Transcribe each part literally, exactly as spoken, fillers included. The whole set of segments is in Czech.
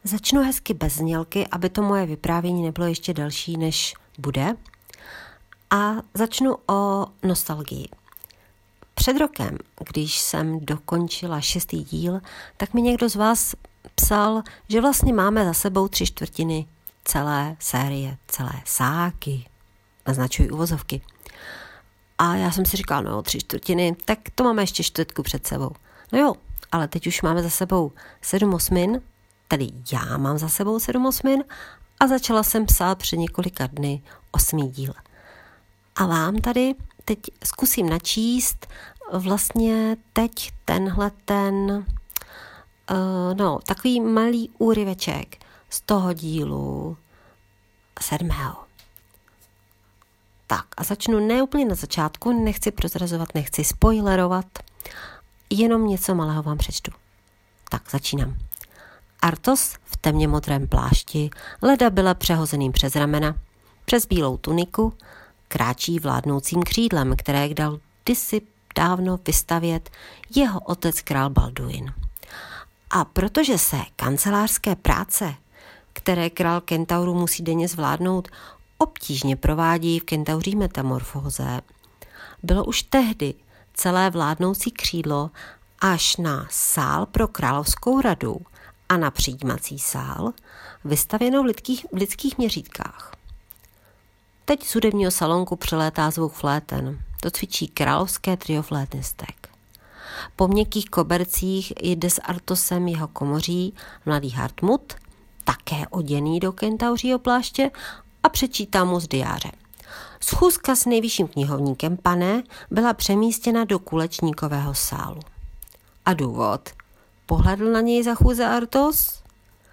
Začnu hezky bez znělky, aby to moje vyprávění nebylo ještě delší, než bude. A začnu o nostalgii. Před rokem, když jsem dokončila šestý díl, tak mi někdo z vás psal, že vlastně máme za sebou tři čtvrtiny celé série, celé ságy. Naznačuji uvozovky. A já jsem si říkala, no tři čtvrtiny, tak to máme ještě čtvrtku před sebou. No jo, ale teď už máme za sebou sedm osmin, tedy já mám za sebou sedm osmin a začala jsem psát před několika dny osmý díl. A vám tady teď zkusím načíst vlastně teď tenhle ten, uh, no, takový malý úryveček z toho dílu sedmého. Tak a začnu ne úplně na začátku, nechci prozrazovat, nechci spoilerovat, jenom něco malého vám přečtu. Tak začínám. Artos v temně modrém plášti, leda byla přehozeným přes ramena, přes bílou tuniku, kráčí vládnoucím křídlem, které dal kdysi dávno vystavět jeho otec král Balduin. A protože se kancelářské práce, které král Kentauru musí denně zvládnout, obtížně provádí v kentauří metamorfóze, bylo už tehdy celé vládnoucí křídlo až na sál pro královskou radu a na přijímací sál vystavěno v lidských, v lidských měřítkách. Teď z hudebního salonku přilétá zvuk fléten. To cvičí královské trio flétnistek. Po měkkých kobercích jde s Artosem jeho komoří mladý Hartmut, také oděný do kentauřího pláště, a přečítá mu z diáře. Schůzka s nejvyšším knihovníkem, pane, byla přemístěna do kulečníkového sálu. A důvod? Pohledl na něj za chůze Artos?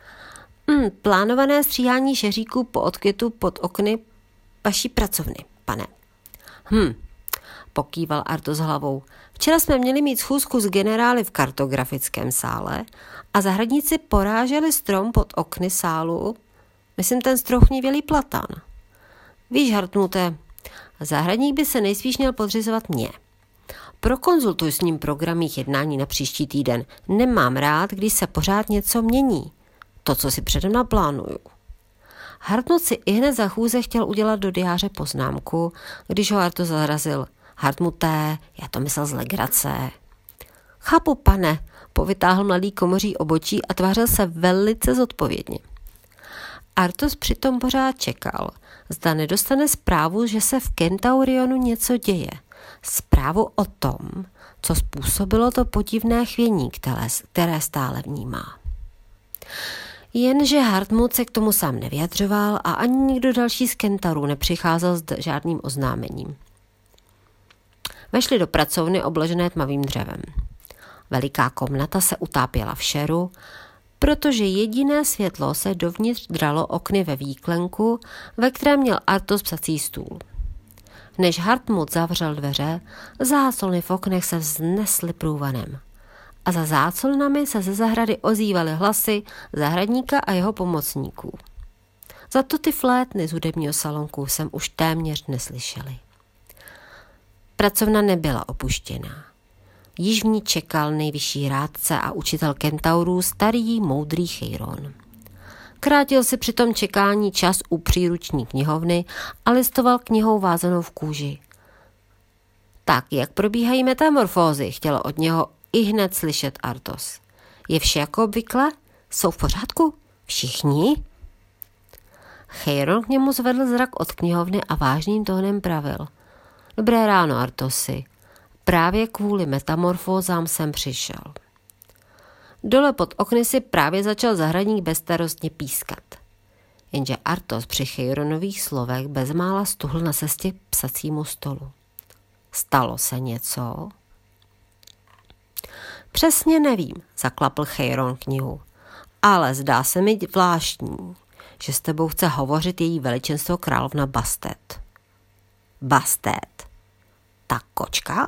Hmm, plánované stříhání šeříků po odkvětu pod okny vaší pracovny, pane. Hm, pokýval Artos hlavou. Včera jsme měli mít schůzku s generály v kartografickém sále a zahradníci poráželi strom pod okny sálu, myslím ten strochnivělý platan. Víš, Hartmute, zahradník by se nejspíš měl podřizovat mě. Prokonzultuj s ním program mých jednání na příští týden. Nemám rád, když se pořád něco mění. To, co si předem naplánuju. Hartmut si ihned za chůze chtěl udělat do diáře poznámku, když ho Artos zarazil. Hartmute, já to myslel z legrace. Chápu, pane, povytáhl mladý komoří obočí a tvářil se velice zodpovědně. Artos přitom pořád čekal, zda nedostane zprávu, že se v Kentaurionu něco děje. Zprávu o tom, co způsobilo to podivné chvění, které, které stále vnímá. Jenže Hartmut se k tomu sám nevyjadřoval a ani nikdo další z Kentaurů nepřicházel s žádným oznámením. Vešli do pracovny obložené tmavým dřevem. Veliká komnata se utápěla v šeru, protože jediné světlo se dovnitř dralo okny ve výklenku, ve kterém měl Artos psací stůl. Než Hartmut zavřel dveře, záclony v oknech se vznesly průvanem. A za záclonami se ze zahrady ozývaly hlasy zahradníka a jeho pomocníků. Za to ty flétny z hudebního salonku jsem už téměř neslyšeli. Pracovna nebyla opuštěná. Již v ní čekal nejvyšší rádce a učitel kentaurů, starý moudrý Cheiron. Krátil si při tom čekání čas u příruční knihovny a listoval knihou vázanou v kůži. Tak, jak probíhají metamorfózy, chtěl od něho ihned slyšet Artos. Je vše jako obvykle? Jsou v pořádku? Všichni? Cheiron k němu zvedl zrak od knihovny a vážným tónem pravil. Dobré ráno, Artosi. Právě kvůli metamorfózám jsem přišel. Dole pod okny si právě začal zahradník bezstarostně pískat. Jenže Artos při Cheironových slovech bezmála stuhl na cestě k psacímu stolu. Stalo se něco? Přesně nevím, zaklapl Cheiron knihu, ale zdá se mi zvláštní, že s tebou chce hovořit její veličenstvo královna Bastet. Bastet? Ta kočka?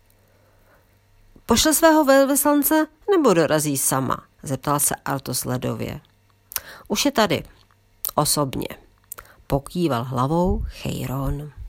Pošle svého velvyslance nebo dorazí sama? Zeptal se Artos ledově. Už je tady. Osobně. Pokýval hlavou Cheiron.